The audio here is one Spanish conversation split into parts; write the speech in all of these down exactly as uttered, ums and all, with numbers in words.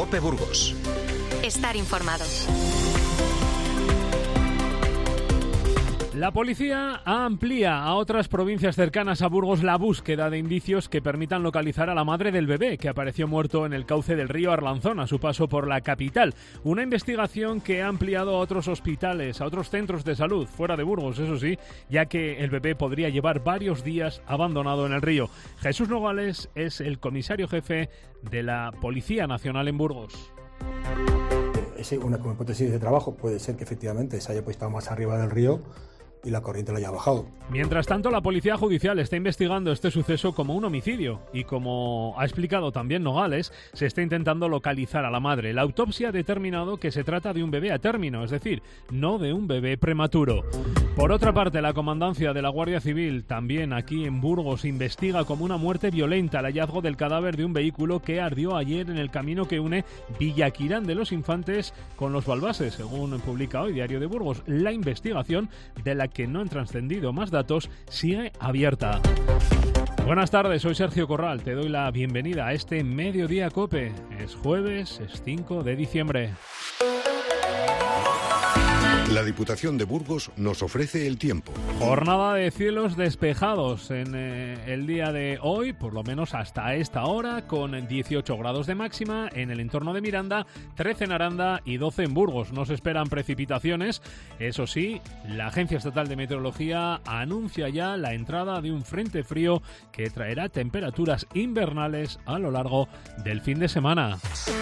COPE Burgos. Estar informado. La policía amplía a otras provincias cercanas a Burgos la búsqueda de indicios que permitan localizar a la madre del bebé que apareció muerto en el cauce del río Arlanzón a su paso por la capital. Una investigación que ha ampliado a otros hospitales, a otros centros de salud fuera de Burgos, eso sí, ya que el bebé podría llevar varios días abandonado en el río. Jesús Nogales es el comisario jefe de la Policía Nacional en Burgos. Es una hipótesis de trabajo, puede ser que efectivamente se haya puesto más arriba del río y la corriente lo haya bajado. Mientras tanto, la Policía Judicial está investigando este suceso como un homicidio y, como ha explicado también Nogales, se está intentando localizar a la madre. La autopsia ha determinado que se trata de un bebé a término, es decir, no de un bebé prematuro. Por otra parte, la Comandancia de la Guardia Civil, también aquí en Burgos, investiga como una muerte violenta el hallazgo del cadáver de un vehículo que ardió ayer en el camino que une Villaquirán de los Infantes con Los Balbases, según publica hoy Diario de Burgos. La investigación, de la que no han trascendido más datos, sigue abierta. Buenas tardes, soy Sergio Corral, te doy la bienvenida a este Mediodía Cope. Es jueves, es cinco de diciembre. La Diputación de Burgos nos ofrece el tiempo. Jornada de cielos despejados en eh, el día de hoy, por lo menos hasta esta hora, con dieciocho grados de máxima en el entorno de Miranda, trece en Aranda y doce en Burgos. No se esperan precipitaciones. Eso sí, la Agencia Estatal de Meteorología anuncia ya la entrada de un frente frío que traerá temperaturas invernales a lo largo del fin de semana.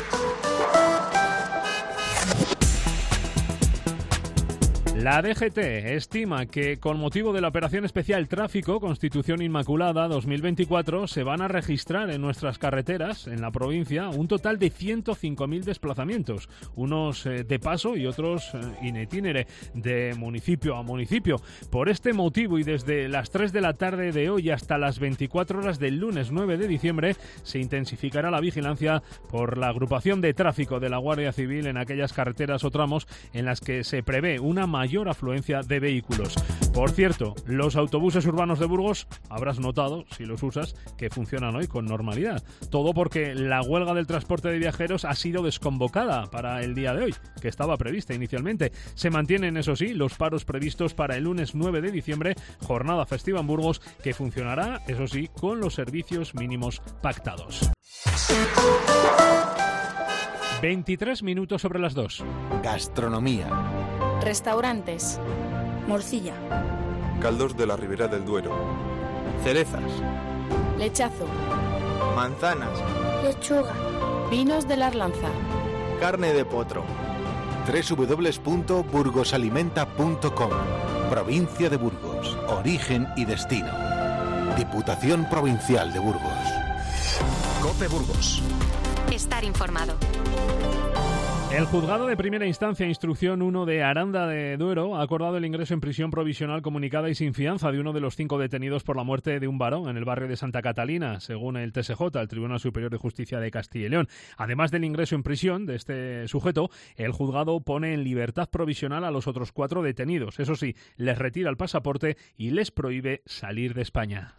La D G T estima que con motivo de la Operación Especial Tráfico Constitución Inmaculada dos mil veinticuatro se van a registrar en nuestras carreteras, en la provincia, un total de ciento cinco mil desplazamientos, unos eh, de paso y otros eh, in itinere, de municipio a municipio. Por este motivo y desde las tres de la tarde de hoy hasta las veinticuatro horas del lunes nueve de diciembre se intensificará la vigilancia por la agrupación de tráfico de la Guardia Civil en aquellas carreteras o tramos en las que se prevé una mayor mayor afluencia de vehículos. Por cierto, los autobuses urbanos de Burgos, habrás notado, si los usas, que funcionan hoy con normalidad. Todo porque la huelga del transporte de viajeros ha sido desconvocada para el día de hoy, que estaba prevista inicialmente. Se mantienen, eso sí, los paros previstos para el lunes nueve de diciembre, jornada festiva en Burgos, que funcionará, eso sí, con los servicios mínimos pactados. veintitrés minutos sobre las dos. Gastronomía. Restaurantes. Morcilla. Caldos de la Ribera del Duero. Cerezas. Lechazo. Manzanas. Lechuga. Vinos de la Arlanza. Carne de potro. doble u doble u doble u punto burgosalimenta punto com. Provincia de Burgos. Origen y destino. Diputación Provincial de Burgos. COPE Burgos. Estar informado. El Juzgado de Primera Instancia Instrucción uno de Aranda de Duero ha acordado el ingreso en prisión provisional comunicada y sin fianza de uno de los cinco detenidos por la muerte de un varón en el barrio de Santa Catalina, según el T S J, el Tribunal Superior de Justicia de Castilla y León. Además del ingreso en prisión de este sujeto, el juzgado pone en libertad provisional a los otros cuatro detenidos. Eso sí, les retira el pasaporte y les prohíbe salir de España.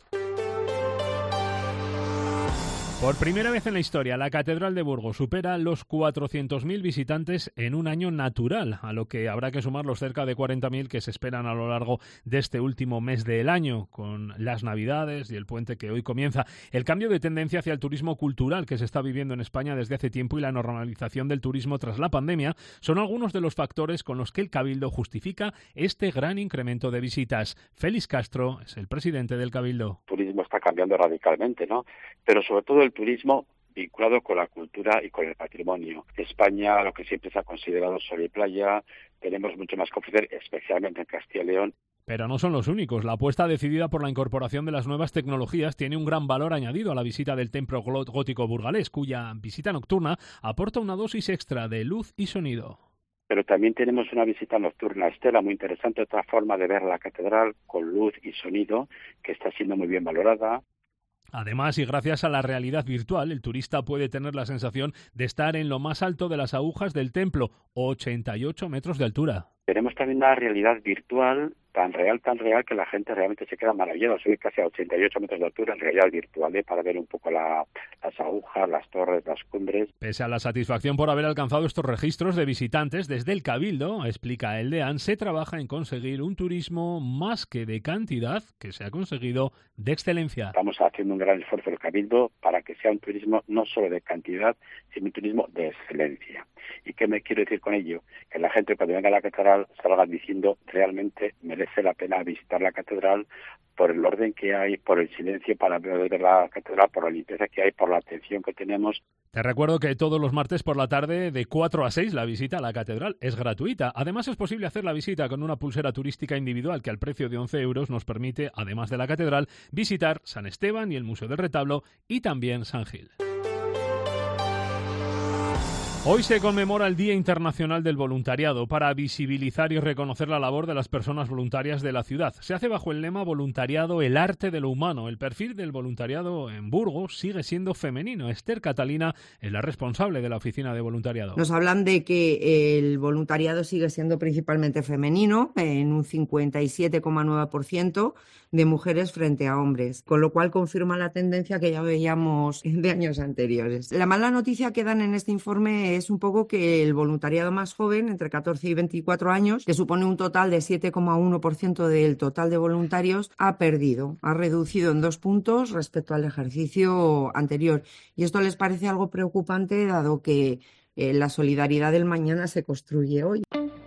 Por primera vez en la historia, la Catedral de Burgos supera los cuatrocientos mil visitantes en un año natural, a lo que habrá que sumar los cerca de cuarenta mil que se esperan a lo largo de este último mes del año, con las Navidades y el puente que hoy comienza. El cambio de tendencia hacia el turismo cultural que se está viviendo en España desde hace tiempo y la normalización del turismo tras la pandemia son algunos de los factores con los que el Cabildo justifica este gran incremento de visitas. Félix Castro es el presidente del Cabildo. El turismo está cambiando radicalmente, ¿no? Pero sobre todo el turismo vinculado con la cultura y con el patrimonio. España, lo que siempre se ha considerado sol y playa, tenemos mucho más que ofrecer, especialmente en Castilla y León. Pero no son los únicos. La apuesta decidida por la incorporación de las nuevas tecnologías tiene un gran valor añadido a la visita del templo gótico burgalés, cuya visita nocturna aporta una dosis extra de luz y sonido. Pero también tenemos una visita nocturna, Estela, muy interesante, otra forma de ver la catedral con luz y sonido, que está siendo muy bien valorada. Además, y gracias a la realidad virtual, el turista puede tener la sensación de estar en lo más alto de las agujas del templo, ochenta y ocho metros de altura. Tenemos también una realidad virtual tan real, tan real, que la gente realmente se queda maravillada. Subir casi a ochenta y ocho metros de altura en realidad virtual, ¿eh? Para ver un poco la, las agujas, las torres, las cumbres. Pese a la satisfacción por haber alcanzado estos registros de visitantes, desde el Cabildo, explica el deán, se trabaja en conseguir un turismo más que de cantidad, que se ha conseguido de excelencia. Estamos haciendo un gran esfuerzo el Cabildo para que sea un turismo no solo de cantidad, sino un turismo de excelencia. ¿Y qué me quiero decir con ello? Que la gente cuando venga a la catedral salga diciendo realmente merece la pena visitar la catedral por el orden que hay, por el silencio para ver la catedral, por la limpieza que hay, por la atención que tenemos. Te recuerdo que todos los martes por la tarde de cuatro a seis la visita a la catedral es gratuita. Además es posible hacer la visita con una pulsera turística individual que al precio de once euros nos permite, además de la catedral, visitar San Esteban y el Museo del Retablo y también San Gil. Hoy se conmemora el Día Internacional del Voluntariado para visibilizar y reconocer la labor de las personas voluntarias de la ciudad. Se hace bajo el lema Voluntariado, el arte de lo humano. El perfil del voluntariado en Burgos sigue siendo femenino. Esther Catalina es la responsable de la oficina de voluntariado. Nos hablan de que el voluntariado sigue siendo principalmente femenino, en un cincuenta y siete coma nueve por ciento de mujeres frente a hombres, con lo cual confirma la tendencia que ya veíamos de años anteriores. La mala noticia que dan en este informe es un poco que el voluntariado más joven, entre catorce y veinticuatro años, que supone un total de siete coma uno por ciento del total de voluntarios, ha perdido, ha reducido en dos puntos respecto al ejercicio anterior. Y esto les parece algo preocupante, dado que eh, la solidaridad del mañana se construye hoy.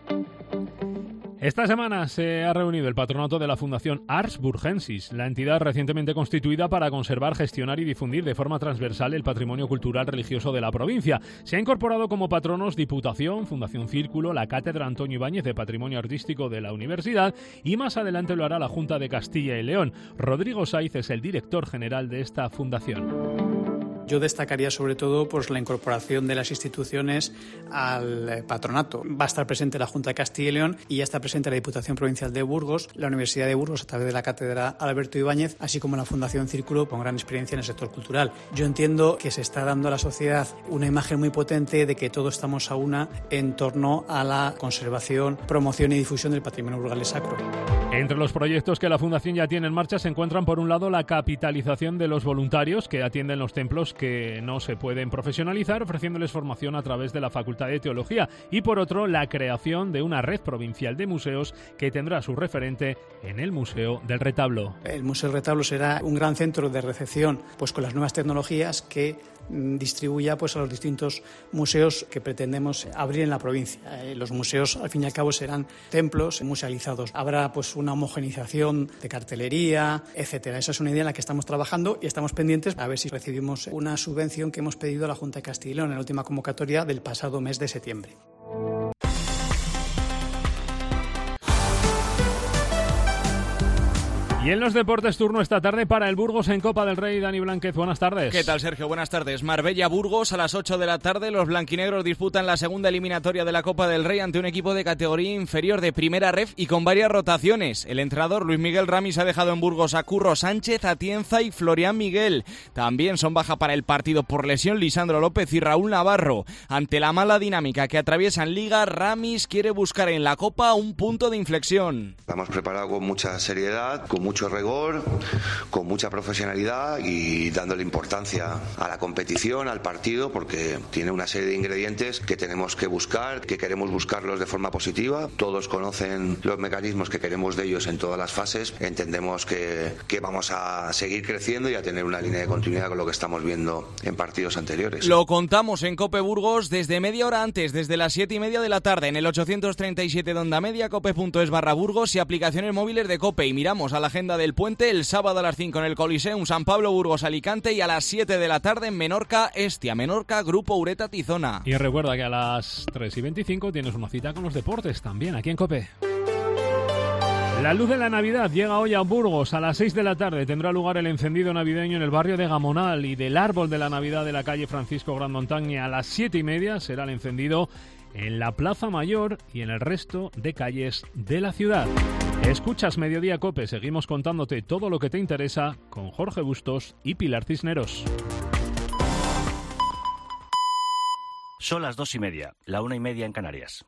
Esta semana se ha reunido el patronato de la Fundación Ars Burgensis, la entidad recientemente constituida para conservar, gestionar y difundir de forma transversal el patrimonio cultural religioso de la provincia. Se ha incorporado como patronos Diputación, Fundación Círculo, la Cátedra Antonio Ibáñez de Patrimonio Artístico de la Universidad y más adelante lo hará la Junta de Castilla y León. Rodrigo Saiz es el director general de esta fundación. Yo destacaría sobre todo pues, la incorporación de las instituciones al patronato. Va a estar presente la Junta de Castilla y León y ya está presente la Diputación Provincial de Burgos, la Universidad de Burgos a través de la Cátedra Alberto Ibáñez, así como la Fundación Círculo con gran experiencia en el sector cultural. Yo entiendo que se está dando a la sociedad una imagen muy potente de que todos estamos a una en torno a la conservación, promoción y difusión del patrimonio burgalés sacro. Entre los proyectos que la Fundación ya tiene en marcha se encuentran, por un lado, la capitalización de los voluntarios que atienden los templos que no se pueden profesionalizar, ofreciéndoles formación a través de la Facultad de Teología, y por otro, la creación de una red provincial de museos que tendrá su referente en el Museo del Retablo. El Museo del Retablo será un gran centro de recepción pues, con las nuevas tecnologías que distribuya pues, a los distintos museos que pretendemos abrir en la provincia. Eh, los museos, al fin y al cabo, serán templos musealizados. Habrá pues, una homogenización de cartelería, etcétera. Esa es una idea en la que estamos trabajando y estamos pendientes a ver si recibimos una subvención que hemos pedido a la Junta de Castilla y León en la última convocatoria del pasado mes de septiembre. Y en los deportes, turno esta tarde para el Burgos en Copa del Rey. Dani Blánquez, buenas tardes. ¿Qué tal, Sergio? Buenas tardes. Marbella-Burgos a las ocho de la tarde. Los blanquinegros disputan la segunda eliminatoria de la Copa del Rey ante un equipo de categoría inferior de primera ref y con varias rotaciones. El entrenador Luis Miguel Ramis ha dejado en Burgos a Curro Sánchez, Atienza y Florian Miguel. También son baja para el partido por lesión Lisandro López y Raúl Navarro. Ante la mala dinámica que atraviesan Liga, Ramis quiere buscar en la Copa un punto de inflexión. Estamos preparados con mucha seriedad, con mucho rigor, con mucha profesionalidad y dándole importancia a la competición, al partido, porque tiene una serie de ingredientes que tenemos que buscar, que queremos buscarlos de forma positiva. Todos conocen los mecanismos que queremos de ellos en todas las fases. Entendemos que, que vamos a seguir creciendo y a tener una línea de continuidad con lo que estamos viendo en partidos anteriores. Lo contamos en Cope Burgos desde media hora antes, desde las siete y media de la tarde, en el ochocientos treinta y siete de Onda Media, cope.es barra Burgos y aplicaciones móviles de Cope. Y miramos a la agenda del Puente el sábado a las cinco en el Coliseum San Pablo Burgos Alicante y a las siete de la tarde en Menorca Estia, Menorca Grupo Ureta Tizona. Y recuerda que a las tres y veinticinco tienes una cita con los deportes también aquí en Cope. La luz de la Navidad llega hoy a Burgos. A las seis de la tarde tendrá lugar el encendido navideño en el barrio de Gamonal y del árbol de la Navidad de la calle Francisco Gran Montaña. Y a las siete y media será el encendido en la Plaza Mayor y en el resto de calles de la ciudad. Escuchas Mediodía Cope, seguimos contándote todo lo que te interesa con Jorge Bustos y Pilar Cisneros. Son las dos y media, la una y media en Canarias.